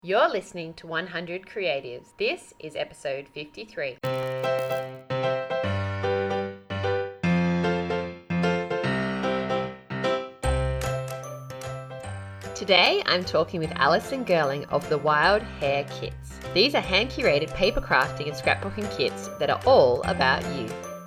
You're listening to 100 Creatives. This is episode 53. Today, I'm talking with Alison Girling of the Wild Hair Kits. These are hand-curated paper crafting and scrapbooking kits that are all about you.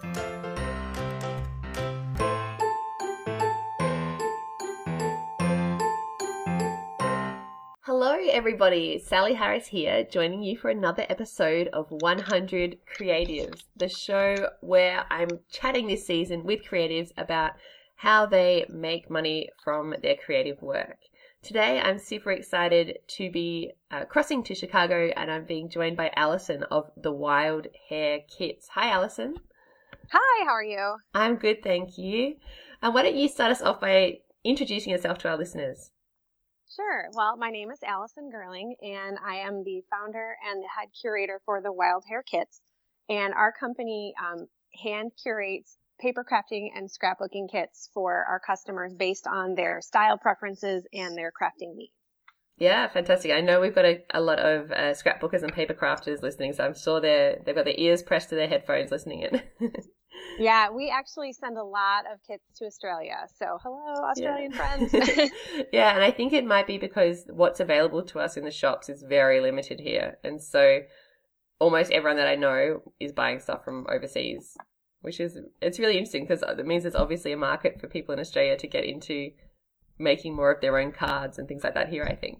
Hello everybody, Sally Harris here, joining you for another episode of 100 Creatives, the show where I'm chatting this season with creatives about how they make money from their creative work. Today I'm super excited to be crossing to Chicago, and I'm being joined by Alison of the Wild Hair Kits. Hi Alison. Hi, how are you? I'm good, thank you. And why don't you start us off by introducing yourself to our listeners? Sure. Well, my name is Alison Girling, and I am the founder and the head curator for the Wild Hair Kits. And our company hand curates paper crafting and scrapbooking kits for our customers based on their style preferences and their crafting needs. Yeah, fantastic. I know we've got a lot of scrapbookers and paper crafters listening, so I'm sure they've got their ears pressed to their headphones listening in. Yeah, we actually send a lot of kits to Australia. So hello, Australian friends. Yeah, and I think it might be because what's available to us in the shops is very limited here. And so almost everyone that I know is buying stuff from overseas, it's really interesting because it means there's obviously a market for people in Australia to get into making more of their own cards and things like that here, I think.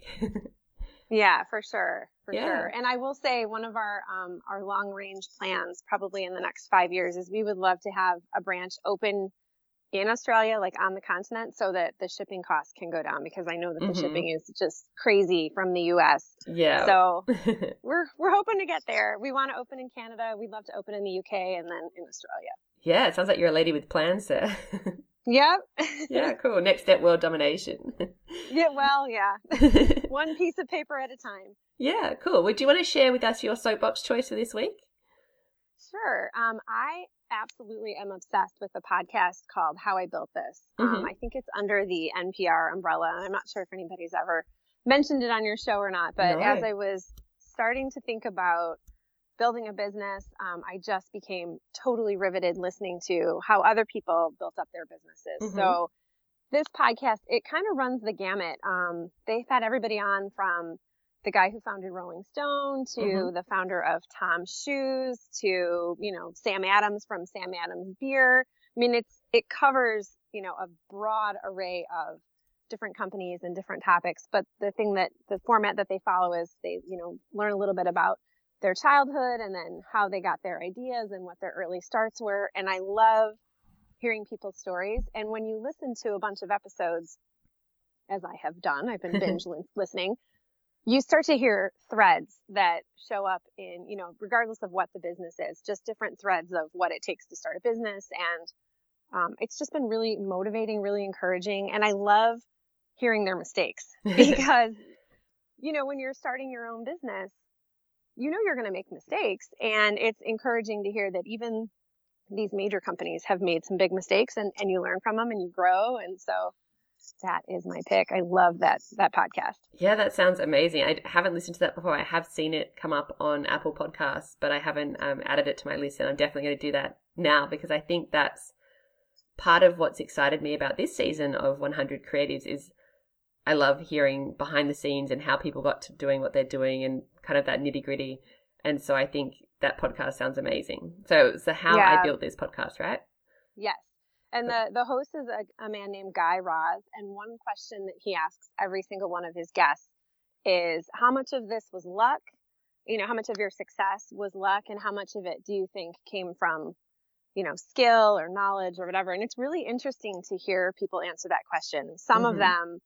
Yeah, for sure. Sure. And I will say one of our long range plans probably in the next 5 years is we would love to have a branch open in Australia, like on the continent, so that the shipping costs can go down, because I know that the shipping is just crazy from the US. Yeah. So we're hoping to get there. We want to open in Canada. We'd love to open in the UK and then in Australia. Yeah, it sounds like you're a lady with plans there. Yep. Yeah, cool. Next step, world domination. Yeah, well, yeah. One piece of paper at a time. Yeah, cool. Would you want to share with us your soapbox choice for this week? Sure. I absolutely am obsessed with a podcast called How I Built This. I think it's under the NPR umbrella. I'm not sure if anybody's ever mentioned it on your show or not, but as I was starting to think about building a business, I just became totally riveted listening to how other people built up their businesses. So this podcast, it kind of runs the gamut. They've had everybody on from the guy who founded Rolling Stone to the founder of Tom's Shoes to, Sam Adams from Sam Adams Beer. I mean, it covers, a broad array of different companies and different topics. But the format that they follow is they, learn a little bit about their childhood and then how they got their ideas and what their early starts were. And I love hearing people's stories. And when you listen to a bunch of episodes, as I have done, I've been binge listening, you start to hear threads that show up in, regardless of what the business is, just different threads of what it takes to start a business. And it's just been really motivating, really encouraging. And I love hearing their mistakes because, when you're starting your own business, you're going to make mistakes. And it's encouraging to hear that even these major companies have made some big mistakes and you learn from them and you grow. And so that is my pick. I love that podcast. Yeah, that sounds amazing. I haven't listened to that before. I have seen it come up on Apple Podcasts, but I haven't added it to my list, and I'm definitely going to do that now because I think that's part of what's excited me about this season of 100 Creatives is I love hearing behind the scenes and how people got to doing what they're doing and kind of that nitty gritty. And so I think that podcast sounds amazing. So it's the How I Built This podcast, right? Yes. And the host is a man named Guy Raz. And one question that he asks every single one of his guests is, how much of this was luck? How much of your success was luck? And how much of it do you think came from, skill or knowledge or whatever? And it's really interesting to hear people answer that question. Some of them,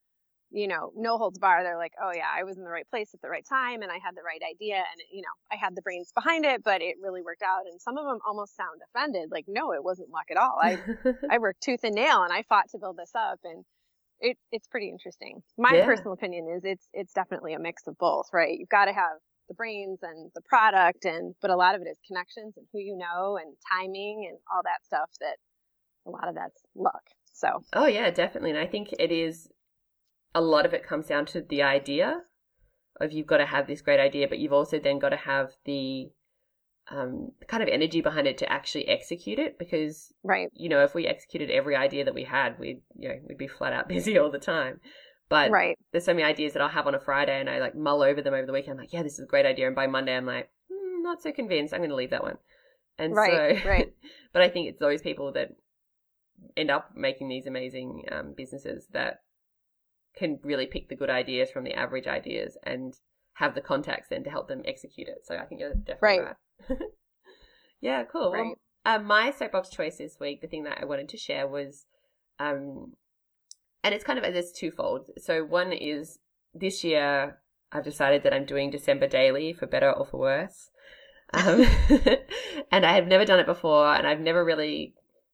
no holds barred. They're like, oh yeah, I was in the right place at the right time and I had the right idea and, I had the brains behind it, but it really worked out. And some of them almost sound offended. Like, no, it wasn't luck at all. I worked tooth and nail and I fought to build this up. And it's pretty interesting. My personal opinion is it's definitely a mix of both, right? You've got to have the brains and the product but a lot of it is connections and who you know and timing and all that stuff that a lot of that's luck. So. Oh yeah, definitely. And I think it is, a lot of it comes down to the idea of you've got to have this great idea, but you've also then got to have the kind of energy behind it to actually execute it, because right. If we executed every idea that we had, we'd be flat out busy all the time. But right. There's so many ideas that I'll have on a Friday and I like mull over them over the weekend. I'm like, yeah, this is a great idea. And by Monday, I'm like, not so convinced. I'm going to leave that one. And right. But I think it's those people that end up making these amazing businesses that can really pick the good ideas from the average ideas and have the contacts then to help them execute it. So I think you're definitely right. Yeah, cool. Right. Well, my soapbox choice this week, the thing that I wanted to share was, and it's kind of, there's twofold. So one is this year I've decided that I'm doing December daily, for better or for worse. And I have never done it before, and I've never really,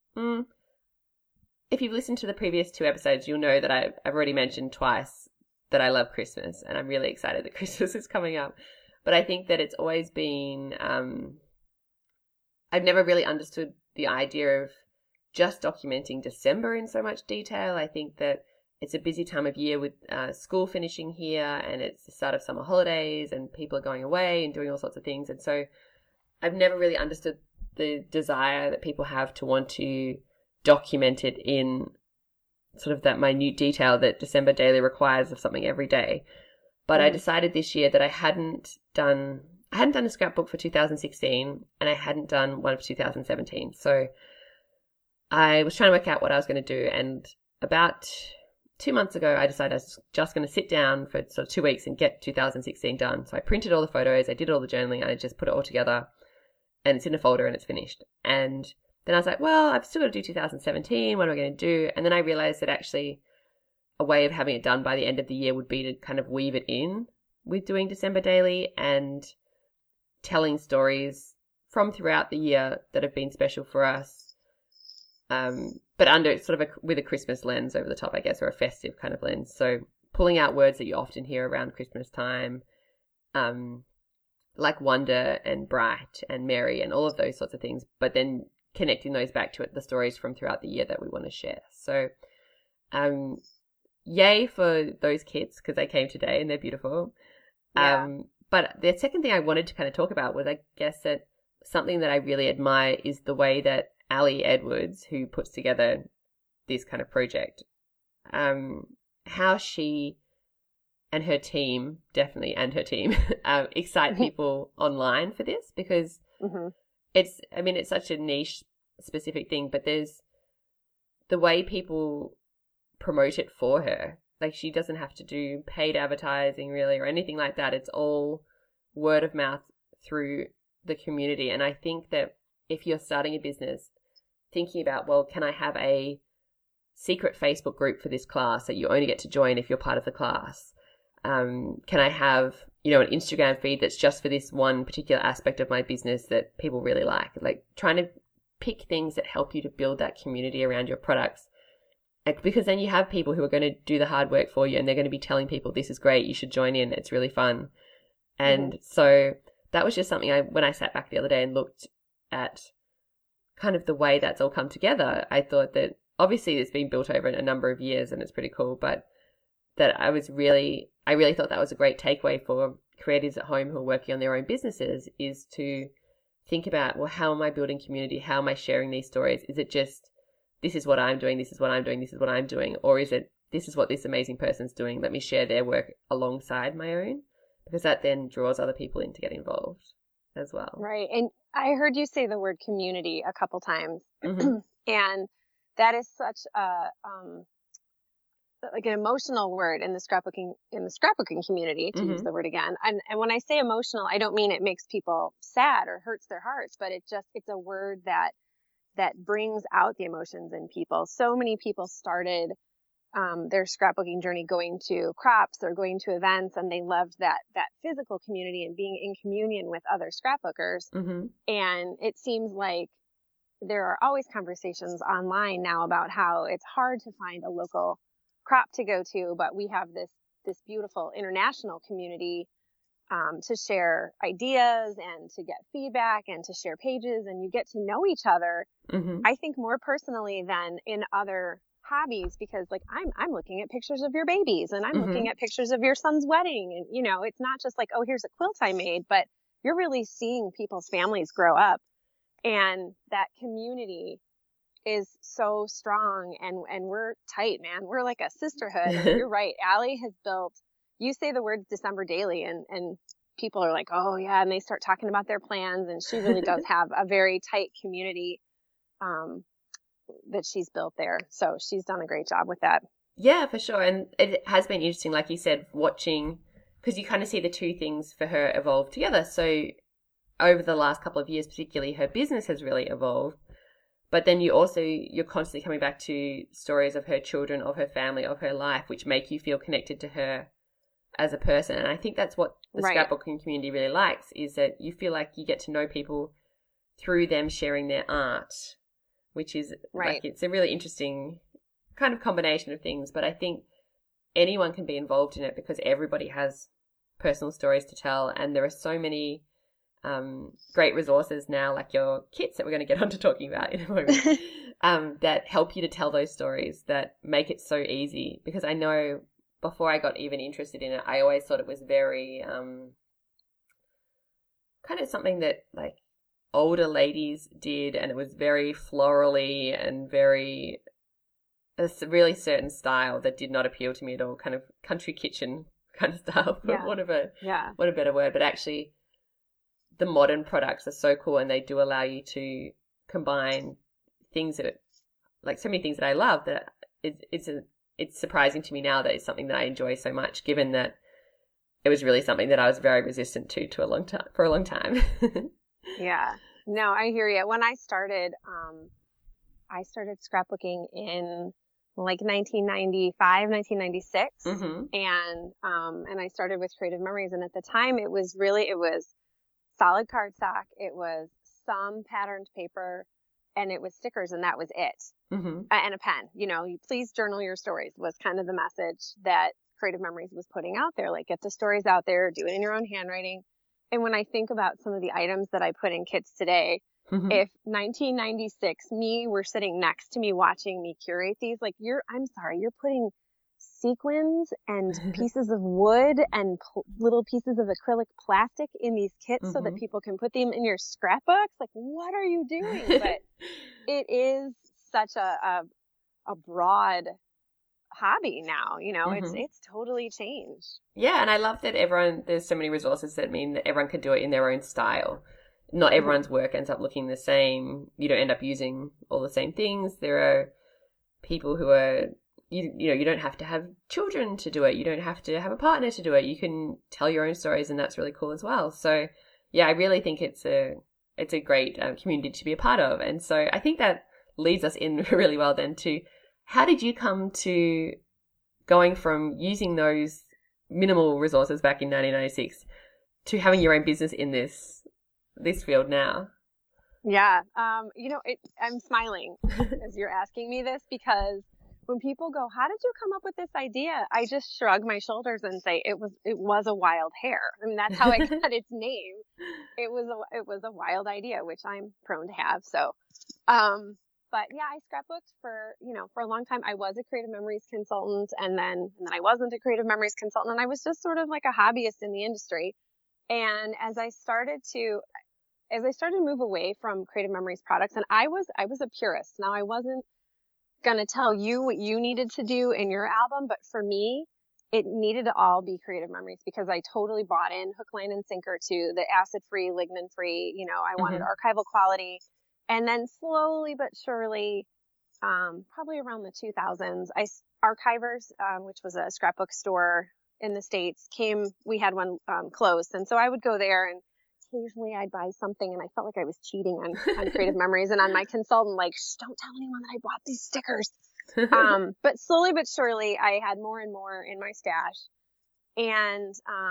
if you've listened to the previous 2 episodes, you'll know that I've already mentioned twice that I love Christmas, and I'm really excited that Christmas is coming up. But I think that it's always been, I've never really understood the idea of just documenting December in so much detail. I think that it's a busy time of year with school finishing here, and it's the start of summer holidays and people are going away and doing all sorts of things. And so I've never really understood the desire that people have to want to document it in sort of that minute detail that December daily requires of something every day. But I decided this year that I hadn't done a scrapbook for 2016 and I hadn't done one for 2017. So I was trying to work out what I was going to do, and about 2 months ago I decided I was just going to sit down for sort of 2 weeks and get 2016 done. So I printed all the photos, I did all the journaling, and I just put it all together, and it's in a folder and it's finished. And then I was like, well, I've still got to do 2017. What am I going to do? And then I realized that actually a way of having it done by the end of the year would be to kind of weave it in with doing December daily and telling stories from throughout the year that have been special for us. But under sort of with a Christmas lens over the top, I guess, or a festive kind of lens. So pulling out words that you often hear around Christmas time, like wonder and bright and merry and all of those sorts of things, but then connecting those back to the stories from throughout the year that we want to share. So, yay for those kits, because they came today and they're beautiful. Yeah. But the second thing I wanted to kind of talk about was, I guess, that something that I really admire is the way that Ali Edwards, who puts together this kind of project, how she and her team, excite people online for this, because it's such a niche specific thing, but there's the way people promote it for her. Like, she doesn't have to do paid advertising really or anything like that. It's all word of mouth through the community. And I think that if you're starting a business, thinking about, well, can I have a secret Facebook group for this class that you only get to join if you're part of the class? Can I have, an Instagram feed that's just for this one particular aspect of my business that people really like? Like, trying to pick things that help you to build that community around your products. Because then you have people who are going to do the hard work for you, and they're going to be telling people, this is great, you should join in, it's really fun. And so that was just something when I sat back the other day and looked at kind of the way that's all come together, I thought that obviously it's been built over a number of years and it's pretty cool, but that I really thought that was a great takeaway for creatives at home who are working on their own businesses, is to think about, well, how am I building community? How am I sharing these stories? Is it just, this is what I'm doing, this is what I'm doing, this is what I'm doing? Or is it, this is what this amazing person's doing, let me share their work alongside my own? Because that then draws other people in to get involved as well. Right. And I heard you say the word community a couple times. And that is such a, like an emotional word in the scrapbooking community, to use the word again. And when I say emotional, I don't mean it makes people sad or hurts their hearts, but it's a word that brings out the emotions in people. So many people started their scrapbooking journey going to crops or going to events, and they loved that physical community and being in communion with other scrapbookers. And it seems like there are always conversations online now about how it's hard to find a local crop to go to, but we have this beautiful international community to share ideas and to get feedback and to share pages, and you get to know each other, I think, more personally than in other hobbies because like I'm looking at pictures of your babies and I'm Mm-hmm. looking at pictures of your son's wedding. And, you know, it's not just like, oh, here's a quilt I made, but you're really seeing people's families grow up. And that community is so strong and we're tight, man. We're like a sisterhood. And you're right. Allie has built, you say the words December Daily and people are like, oh yeah. And they start talking about their plans. And she really does have a very tight community, that she's built there. So she's done a great job with that. Yeah, for sure. And it has been interesting, like you said, watching, because you kind of see the two things for her evolve together. So over the last couple of years, particularly, her business has really evolved. But then you're constantly coming back to stories of her children, of her family, of her life, which make you feel connected to her as a person. And I think that's what the scrapbooking community really likes, is that you feel like you get to know people through them sharing their art, which is like, it's a really interesting kind of combination of things. But I think anyone can be involved in it because everybody has personal stories to tell. And there are so many great resources now, like your kits that we're going to get onto talking about in a moment, that help you to tell those stories, that make it so easy. Because I know before I got even interested in it, I always thought it was very kind of something that like older ladies did, and it was very florally and very a really certain style that did not appeal to me at all, kind of country kitchen kind of style, for what a better word. But actually the modern products are so cool, and they do allow you to combine things that, like so many things that I love, that it's surprising to me now that it's something that I enjoy so much, given that it was really something that I was very resistant to for a long time. Yeah. No, I hear you. When I started scrapbooking in like 1995, 1996. Mm-hmm. And I started with Creative Memories. And at the time it was solid cardstock. It was some patterned paper and it was stickers, and that was it. Mm-hmm. And a pen, you know, please journal your stories was kind of the message that Creative Memories was putting out there. Like, get the stories out there, do it in your own handwriting. And when I think about some of the items that I put in kits today, mm-hmm. if 1996 me were sitting next to me watching me curate these, like you're putting sequins and pieces of wood and little pieces of acrylic plastic in these kits, mm-hmm. so that people can put them in your scrapbooks. Like, what are you doing? But it is such a broad hobby now, you know. Mm-hmm. It's totally changed. Yeah, and I love that there's so many resources that mean that everyone can do it in their own style. Not everyone's work ends up looking the same. You don't end up using all the same things. There are people who are, you don't have to have children to do it. You don't have to have a partner to do it. You can tell your own stories, and that's really cool as well. So yeah, I really think it's a great community to be a part of. And so I think that leads us in really well then to, how did you come to going from using those minimal resources back in 1996 to having your own business in this field now? Yeah. I'm smiling as you're asking me this, because when people go, how did you come up with this idea? I just shrug my shoulders and say, it was a wild hair. I mean, that's how I got its name. It was a wild idea, which I'm prone to have. So, but yeah, I scrapbooked for a long time. I was a Creative Memories consultant, and then I wasn't a Creative Memories consultant, and I was just sort of like a hobbyist in the industry. And as I started to move away from Creative Memories products, and I was a purist. Now, I wasn't going to tell you what you needed to do in your album, but for me, it needed to all be Creative Memories, because I totally bought in hook, line, and sinker to the acid-free, lignin-free. I wanted archival quality. And then slowly but surely, probably around the 2000s, Archivers, which was a scrapbook store in the States, we had one closed. And so I would go there, and occasionally I'd buy something, and I felt like I was cheating on Creative Memories and on my consultant, like, shh, don't tell anyone that I bought these stickers. But slowly but surely, I had more and more in my stash. And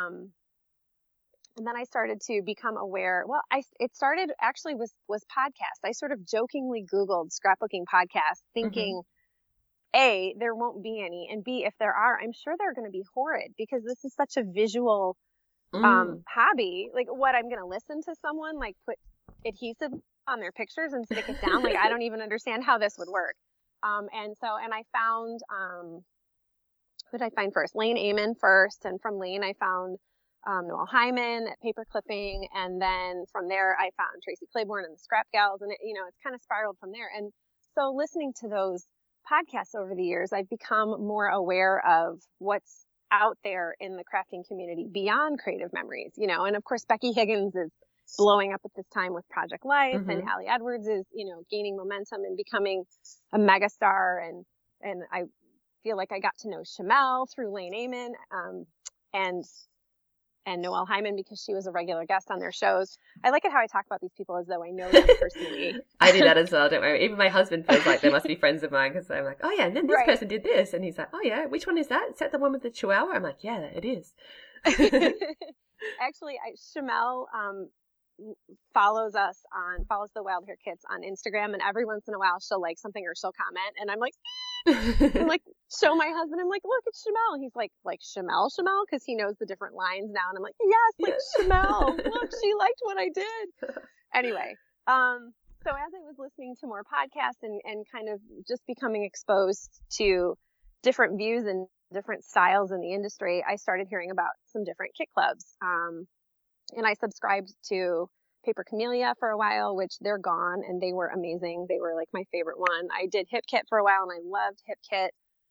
then I started to become aware. Well, it started actually was podcasts. I sort of jokingly Googled scrapbooking podcasts, thinking, mm-hmm. A, there won't be any, and B, if there are, I'm sure they're going to be horrid, because this is such a visual hobby. Like, what, I'm going to listen to someone like put adhesive on their pictures and stick it down? Like, I don't even understand how this would work. And I found, who did I find first? Lane Amen first. And from Lane, I found Noelle Hyman at Paper Clipping. And then from there, I found Tracy Claiborne and the Scrap Gals. And it's kind of spiraled from there. And so listening to those podcasts over the years, I've become more aware of what's out there in the crafting community beyond Creative Memories, and of course, Becky Higgins is blowing up at this time with Project Life, and Allie Edwards is, gaining momentum and becoming a megastar. And I feel like I got to know Shamel through Lane Amen, and Noelle Hyman because she was a regular guest on their shows. I like it how I talk about these people as though I know them personally. I do that as well, don't worry. Even my husband feels like they must be friends of mine because I'm like, oh yeah, and then this person did this. And he's like, oh yeah, which one is that? Is that the one with the chihuahua? I'm like, yeah, it is. Actually, Shamel follows the Wild Hair Kits on Instagram, and every once in a while she'll like something or she'll comment, and I'm like, show my husband, I'm like, look, it's Shamel. And he's like Shamel, because he knows the different lines now, and I'm like, yes, Shamel. Look, she liked what I did. Anyway, so as I was listening to more podcasts and kind of just becoming exposed to different views and different styles in the industry, I started hearing about some different kit clubs. And I subscribed to Paper Camellia for a while, which they're gone, and they were amazing. They were like my favorite one. I did Hip Kit for a while, and I loved Hip Kit.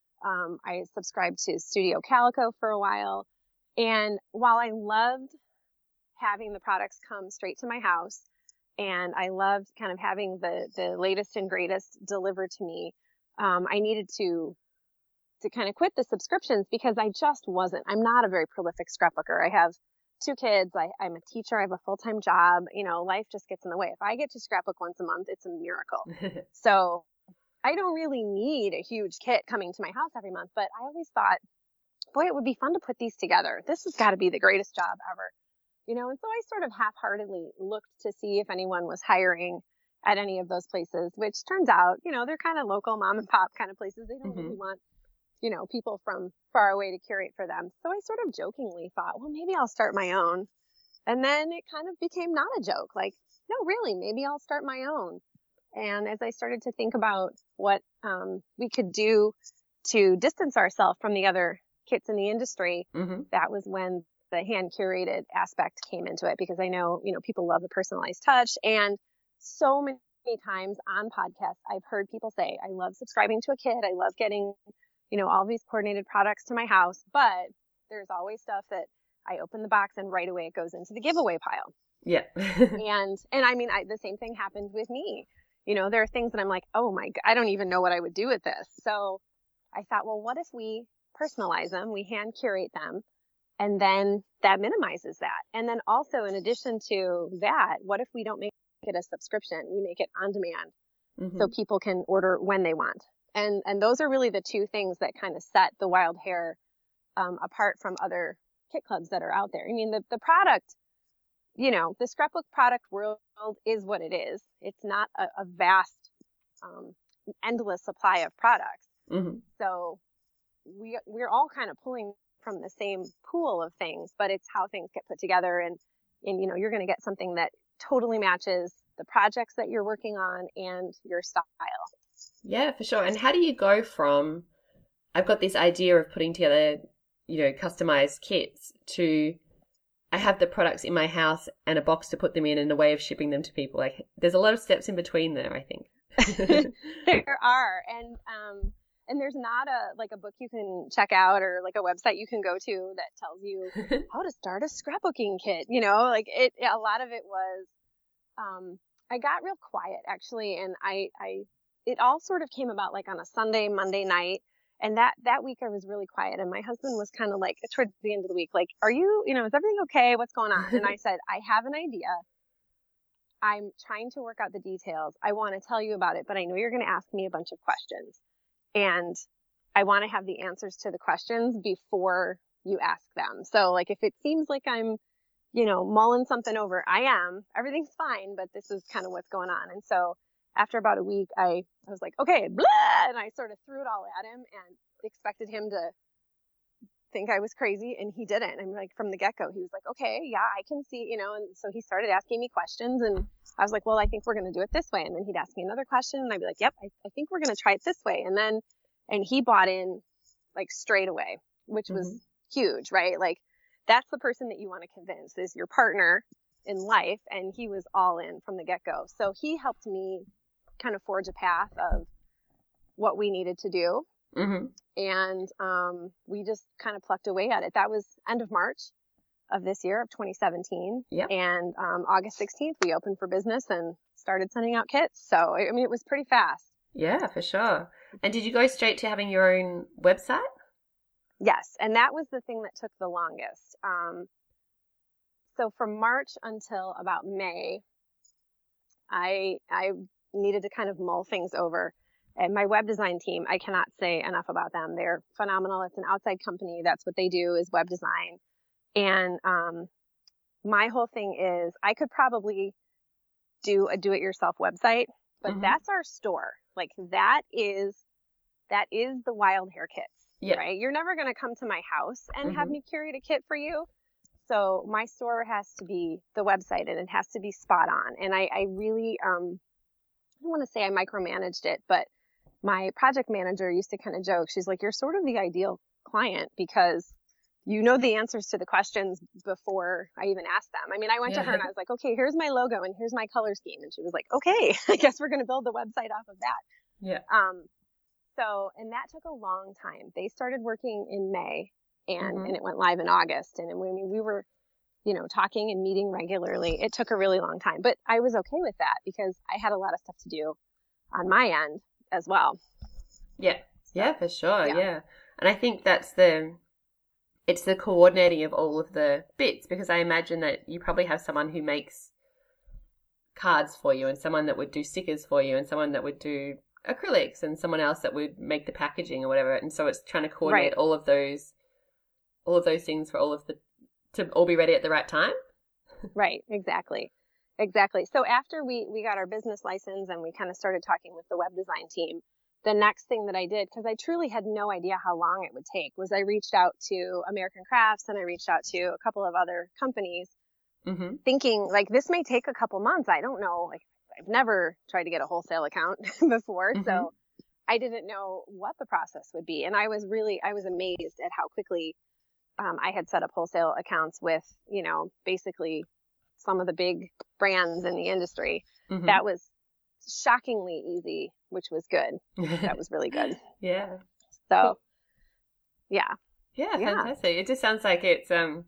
I subscribed to Studio Calico for a while. And while I loved having the products come straight to my house, and I loved kind of having the latest and greatest delivered to me, I needed to kind of quit the subscriptions because I'm not a very prolific scrapbooker. I have 2 kids. I'm a teacher. I have a full-time job. Life just gets in the way. If I get to scrapbook once a month, it's a miracle. So I don't really need a huge kit coming to my house every month, but I always thought, boy, it would be fun to put these together. This has got to be the greatest job ever. And so I sort of half-heartedly looked to see if anyone was hiring at any of those places, which turns out, they're kind of local mom and pop kind of places. They don't really want people from far away to curate for them. So I sort of jokingly thought, well, maybe I'll start my own. And then it kind of became not a joke. Like, no, really, maybe I'll start my own. And as I started to think about what we could do to distance ourselves from the other kits in the industry, that was when the hand curated aspect came into it, because I know, people love the personalized touch. And so many times on podcasts, I've heard people say, I love subscribing to a kit. I love getting all these coordinated products to my house, but there's always stuff that I open the box and right away it goes into the giveaway pile. Yeah. and I mean, the same thing happened with me. There are things that I'm like, oh my God, I don't even know what I would do with this. So I thought, well, what if we personalize them? We hand curate them, and then that minimizes that. And then also, in addition to that, what if we don't make it a subscription? We make it on demand so people can order when they want. And those are really the 2 things that kind of set the Wild Hair apart from other kit clubs that are out there. I mean, the product, the scrapbook product world is what it is. It's not a vast, endless supply of products. So we're all kind of pulling from the same pool of things, but it's how things get put together. And you're going to get something that totally matches the projects that you're working on and your style. Yeah, for sure. And how do you go from, I've got this idea of putting together, customized kits, to I have the products in my house and a box to put them in and a way of shipping them to people? Like, there's a lot of steps in between there, I think. There are. And there's not a book you can check out or like a website you can go to that tells you how to start a scrapbooking kit. A lot of it was, I got real quiet actually. And it all sort of came about like on a Sunday, Monday night. And that week I was really quiet. And my husband was kind of like, towards the end of the week, like, are you, is everything okay? What's going on? And I said, I have an idea. I'm trying to work out the details. I want to tell you about it, but I know you're going to ask me a bunch of questions. And I want to have the answers to the questions before you ask them. So like, if it seems like I'm, mulling something over, I am. Everything's fine, but this is kind of what's going on. And so after about a week, I was like, okay, blah, and I sort of threw it all at him and expected him to think I was crazy, and he didn't. And like from the get-go, he was like, okay, yeah, I can see, and so he started asking me questions, and I was like, well, I think we're going to do it this way. And then he'd ask me another question, and I'd be like, yep, I think we're going to try it this way. And he bought in like straight away, which was huge, right? Like that's the person that you want to convince is your partner in life. And he was all in from the get-go. So he helped me kind of forge a path of what we needed to do. And we just kind of plucked away at it. That was end of March of this year, of 2017. Yep. And August 16th, we opened for business and started sending out kits. So, I mean, it was pretty fast. Yeah, for sure. And did you go straight to having your own website? Yes. And that was the thing that took the longest. So from March until about May, I needed to kind of mull things over. And my web design team, I cannot say enough about them. They're phenomenal. It's an outside company. That's what they do is web design. And my whole thing is I could probably do a do-it-yourself website, but that's our store. Like that is the Wild Hair Kits, right? You're never going to come to my house and have me curate a kit for you. So my store has to be the website, and it has to be spot on. And I really, I don't want to say I micromanaged it, but my project manager used to kind of joke. She's like, you're sort of the ideal client because you know the answers to the questions before I even asked them. I mean, I went to her and I was like, okay, here's my logo and here's my color scheme. And she was like, okay, I guess we're going to build the website off of that. Yeah. And that took a long time. They started working in May and it went live in August. And we were, talking and meeting regularly. It took a really long time, but I was okay with that because I had a lot of stuff to do on my end as well. Yeah. Yeah, for sure. Yeah. And I think it's the coordinating of all of the bits, because I imagine that you probably have someone who makes cards for you and someone that would do stickers for you and someone that would do acrylics and someone else that would make the packaging or whatever. And so it's trying to coordinate all of those things for to all be ready at the right time. Right. Exactly. So after we got our business license and we kind of started talking with the web design team, the next thing that I did, because I truly had no idea how long it would take, was I reached out to American Crafts and I reached out to a couple of other companies thinking like this may take a couple months. I don't know. Like I've never tried to get a wholesale account before. So I didn't know what the process would be. And I was amazed at how quickly I had set up wholesale accounts with, basically some of the big brands in the industry. That was shockingly easy, which was good. That was really good. Yeah. So, yeah. Yeah, fantastic. It just sounds like it's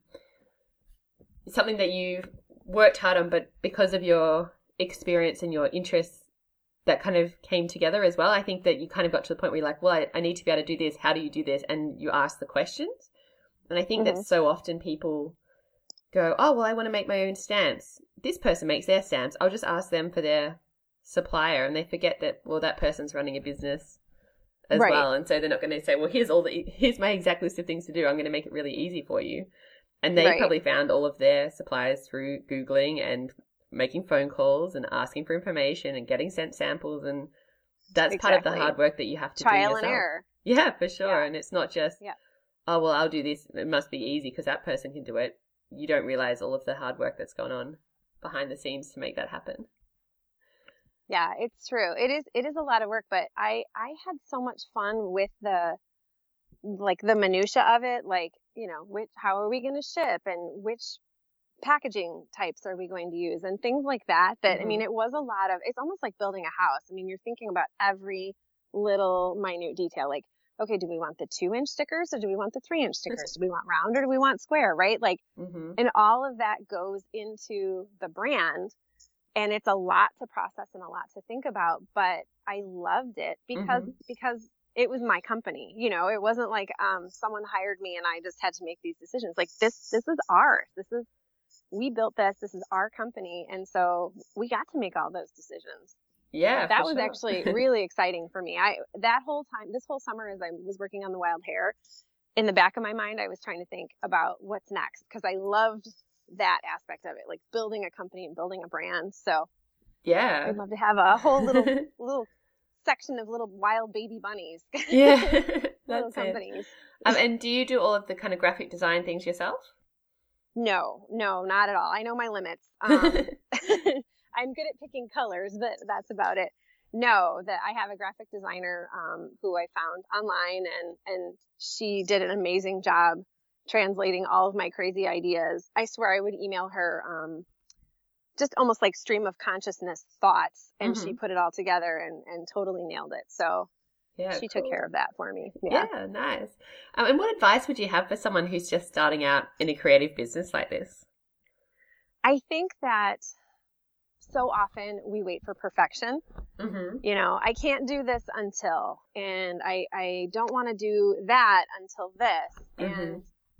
something that you've worked hard on, but because of your experience and your interests, that kind of came together as well. I think that you kind of got to the point where you're like, well, I need to be able to do this. How do you do this? And you ask the questions. And I think that so often people go, oh, well, I want to make my own stamps. This person makes their stamps. I'll just ask them for their supplier, and they forget that, well, that person's running a business as well. And so they're not going to say, well, here's my exact list of things to do. I'm going to make it really easy for you. And they probably found all of their suppliers through Googling and making phone calls and asking for information and getting sent samples. And that's part of the hard work that you have to do yourself. Trial and error. Yeah, for sure. Yeah. And it's not just, oh, well, I'll do this. It must be easy because that person can do it. You don't realize all of the hard work that's gone on behind the scenes to make that happen. Yeah, it's true. It is a lot of work, but I had so much fun with the minutia of it, like, how are we going to ship and which packaging types are we going to use and things like that. I mean, it was it's almost like building a house. I mean, you're thinking about every little minute detail, like, okay, do we want the 2-inch stickers or do we want the 3-inch stickers? Do we want round or do we want square, right? Like, and all of that goes into the brand. And it's a lot to process and a lot to think about, but I loved it because it was my company. It wasn't like someone hired me and I just had to make these decisions. Like this is ours. We built this. This is our company, and so we got to make all those decisions. Yeah, that was actually really exciting for me. This whole summer, as I was working on the Wild Hair, in the back of my mind, I was trying to think about what's next because I loved that aspect of it, like building a company and building a brand. So yeah, I'd love to have a whole little section of little wild baby bunnies. Yeah. Little companies. And do you do all of the kind of graphic design things yourself? No, not at all. I know my limits. I'm good at picking colors, but that's about it. No, that I have a graphic designer who I found online, and she did an amazing job translating all of my crazy ideas. I swear I would email her just almost like stream of consciousness thoughts, and she put it all together and totally nailed it. So she took care of that for me. Yeah, nice. And what advice would you have for someone who's just starting out in a creative business like this? I think that so often we wait for perfection. You know, I can't do this until, and I don't want to do that until this. And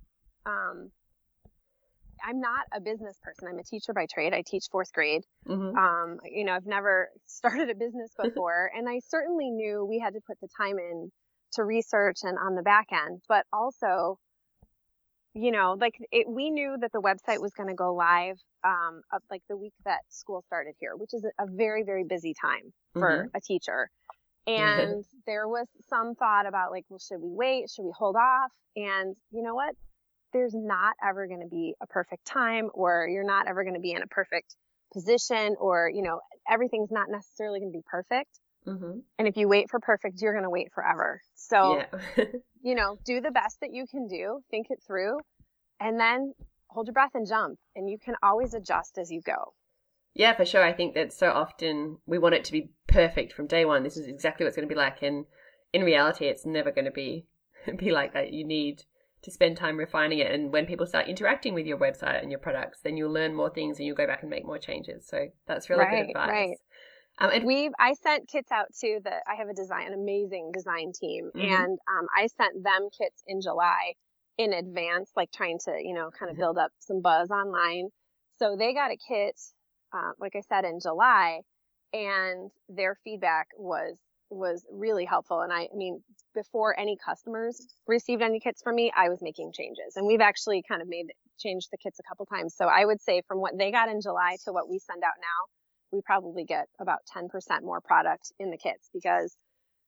I'm not a business person. I'm a teacher by trade. I teach fourth grade. You know, I've never started a business before, and I certainly knew we had to put the time in to research and on the back end, but also, you know, like we knew that the website was going to go live like the week that school started here, which is a very, very busy time for a teacher. And there was some thought about like, well, should we wait? Should we hold off? And you know what? There's not ever going to be a perfect time, or you're not ever going to be in a perfect position, or, you know, everything's not necessarily going to be perfect. And if you wait for perfect, you're going to wait forever. So, you know, do the best that you can do, think it through, and then hold your breath and jump. And you can always adjust as you go. Yeah, for sure. I think that so often we want it to be perfect from day one. This is exactly what it's going to be like. And in reality, it's never going to be like that. You need to spend time refining it. And when people start interacting with your website and your products, then you'll learn more things and you'll go back and make more changes. So that's really good advice. Right. I sent kits out to I have an amazing design team, and I sent them kits in July in advance, like trying to, you know, kind of build up some buzz online. So they got a kit, like I said, in July, and their feedback was really helpful. And I mean, before any customers received any kits from me, I was making changes, and we've actually kind of changed the kits a couple times. So I would say from what they got in July to what we send out now, we probably get about 10% more product in the kits, because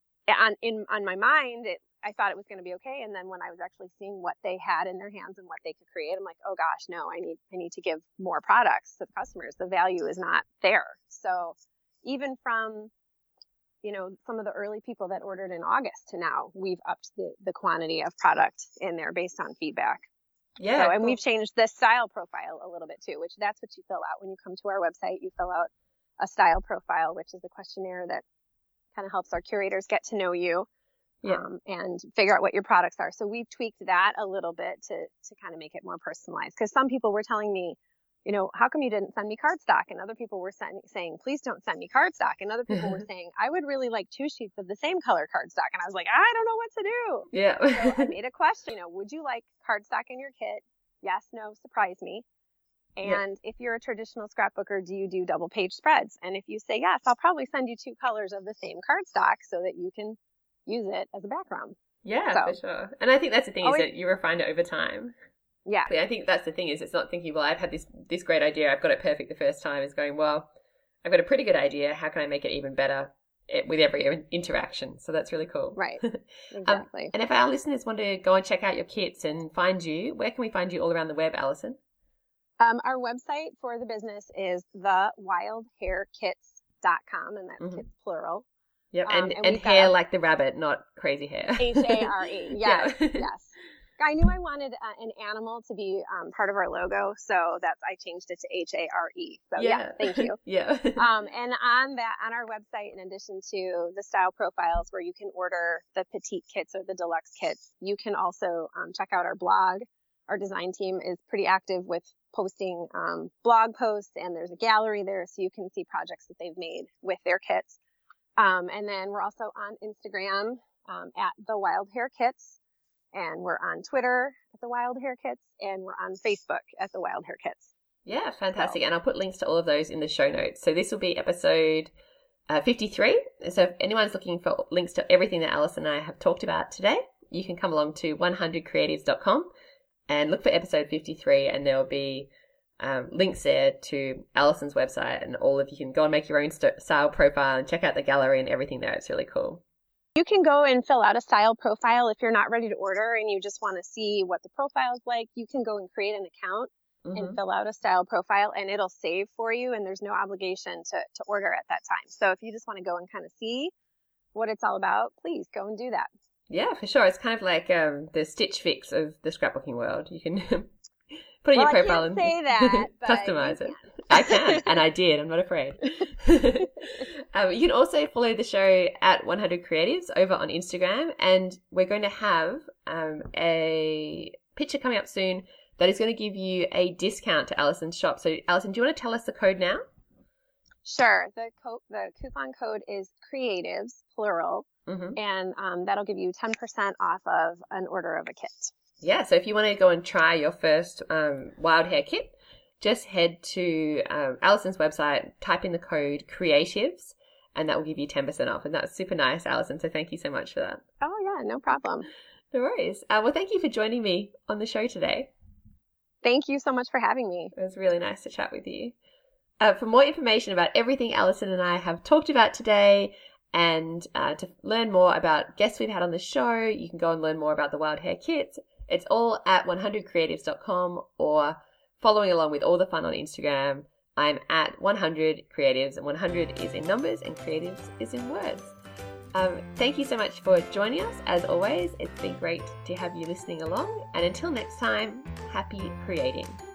on my mind, I thought it was going to be okay. And then when I was actually seeing what they had in their hands and what they could create, I'm like, oh gosh, no, I need to give more products to the customers. The value is not there. So even from, you know, some of the early people that ordered in August to now, we've upped the quantity of product in there based on feedback. Yeah. So, and we've changed the style profile a little bit too, which that's what you fill out when you come to our website. You fill out a style profile, which is a questionnaire that kind of helps our curators get to know you and figure out what your products are. So we've tweaked that a little bit to kind of make it more personalized. Because some people were telling me, you know, how come you didn't send me cardstock? And other people were saying, please don't send me cardstock. And other people were saying, I would really like 2 sheets of the same color cardstock. And I was like, I don't know what to do. Yeah. So I made a question, you know, would you like cardstock in your kit? Yes, no, surprise me. And if you're a traditional scrapbooker, do you do double page spreads? And if you say yes, I'll probably send you 2 colors of the same cardstock so that you can use it as a background. Yeah, for sure. And I think that's the thing is that you refine it over time. Yeah. I think that's the thing is it's not thinking, well, I've had this great idea, I've got it perfect the first time. It's going, well, I've got a pretty good idea. How can I make it even better with every interaction? So that's really cool. Right. Exactly. And if our listeners want to go and check out your kits and find you, where can we find you all around the web, Alison? Our website for the business is thewildhairkits.com, and that's kits plural. Yep, and hair like the rabbit, not crazy hair. HARE. Yes, yes. I knew I wanted an animal to be part of our logo, so I changed it to HARE. So yeah, thank you. Yeah. And on our website, in addition to the style profiles where you can order the petite kits or the deluxe kits, you can also check out our blog. Our design team is pretty active with posting blog posts, and there's a gallery there so you can see projects that they've made with their kits. And then we're also on Instagram at The Wild Hair Kits, and we're on Twitter at The Wild Hair Kits, and we're on Facebook at The Wild Hair Kits. Yeah, fantastic. And I'll put links to all of those in the show notes. So this will be episode 53. So if anyone's looking for links to everything that Alice and I have talked about today, you can come along to 100creatives.com and look for episode 53, and there'll be links there to Alison's website, and all of you can go and make your own style profile and check out the gallery and everything there. It's really cool. You can go and fill out a style profile if you're not ready to order and you just want to see what the profile is like. You can go and create an account and fill out a style profile, and it'll save for you, and there's no obligation to order at that time. So if you just want to go and kind of see what it's all about, please go and do that. Yeah, for sure. It's kind of like the Stitch Fix of the scrapbooking world. You can put in your profile and say that, customize it. I can, and I did. I'm not afraid. You can also follow the show at 100 Creatives over on Instagram, and we're going to have a picture coming up soon that is going to give you a discount to Alison's shop. So, Alison, do you want to tell us the code now? Sure. The coupon code is Creatives, plural, and that'll give you 10% off of an order of a kit. Yeah, so if you want to go and try your first wild hair kit, just head to Alison's website, type in the code Creatives, and that will give you 10% off. And that's super nice, Alison, so thank you so much for that. Oh, yeah, no problem. No worries. Well, thank you for joining me on the show today. Thank you so much for having me. It was really nice to chat with you. For more information about everything Alison and I have talked about today, and to learn more about guests we've had on the show, you can go and learn more about the wild hair kits. It's all at 100creatives.com, or following along with all the fun on Instagram. I'm at 100 Creatives, and 100 is in numbers and Creatives is in words. Thank you so much for joining us. As always, it's been great to have you listening along. And until next time, happy creating.